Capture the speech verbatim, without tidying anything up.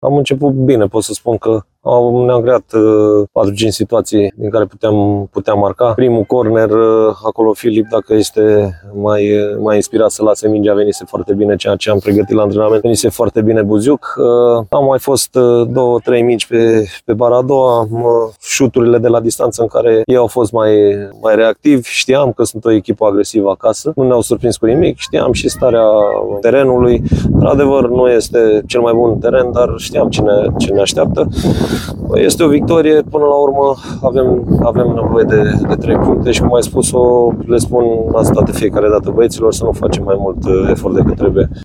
am început bine, pot să spun că ne-am creat patru cinci situații din care puteam, puteam marca. Primul corner, acolo Filip, dacă este mai, mai inspirat să lase mingea, venise foarte bine ceea ce am pregătit la antrenament. Venise foarte bine Buziuc. Am mai fost două, trei mici pe, pe bara a doua, șuturile de la distanță în care ei au fost mai, mai reactivi. Știam că sunt o echipă agresivă acasă, nu ne-au surprins cu nimic, știam și starea terenului. Într-adevăr, nu este cel mai bun teren, dar știam ce ne, ce ne așteaptă. Este o victorie, până la urmă avem, avem nevoie de, de trei puncte și, cum ai spus-o, le spun asta de fiecare dată băieților, să nu facem mai mult efort decât trebuie.